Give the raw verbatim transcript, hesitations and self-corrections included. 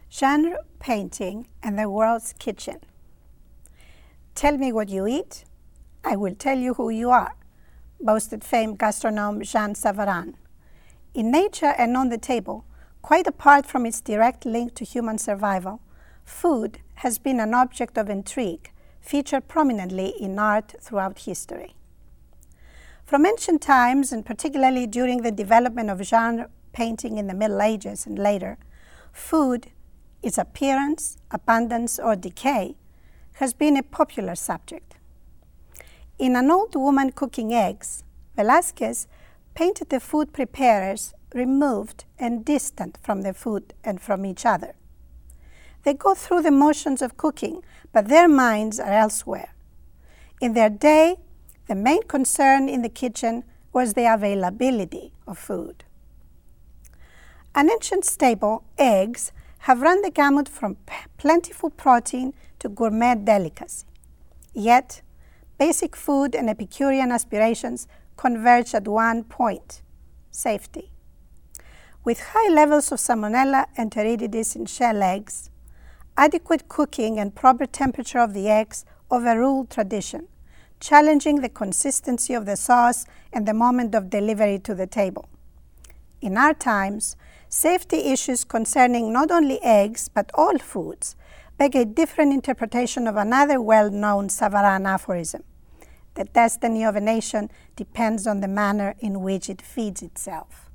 Genre painting and the world's kitchen. Tell me what you eat, I will tell you who you are, boasted famed gastronome Jean Savarin. In nature and on the table, quite apart from its direct link to human survival, food has been an object of intrigue, featured prominently in art throughout history. From ancient times, and particularly during the development of genre painting in the Middle Ages and later, food, its appearance, abundance, or decay, has been a popular subject. In An Old Woman Cooking Eggs, Velázquez painted the food preparers removed and distant from the food and from each other. They go through the motions of cooking, but their minds are elsewhere. In their day, the main concern in the kitchen was the availability of food. An ancient staple, eggs, have run the gamut from plentiful protein to gourmet delicacy. Yet, basic food and Epicurean aspirations converge at one point: safety. With high levels of Salmonella enteritidis in shell eggs, adequate cooking and proper temperature of the eggs overruled tradition, challenging the consistency of the sauce and the moment of delivery to the table. In our times, safety issues concerning not only eggs but all foods beg a different interpretation of another well-known Savarin aphorism: the destiny of a nation depends on the manner in which it feeds itself.